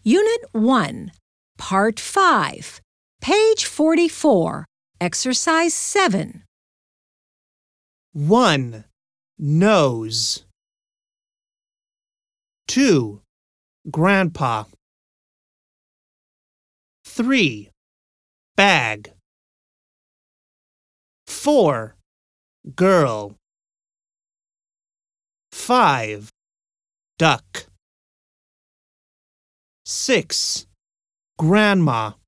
Unit 1, Part 5, page 44, Exercise 7. 1. Nose. 2. Grandpa. 3. Bag. 4. Girl. 5. Duck. 6. Grandma.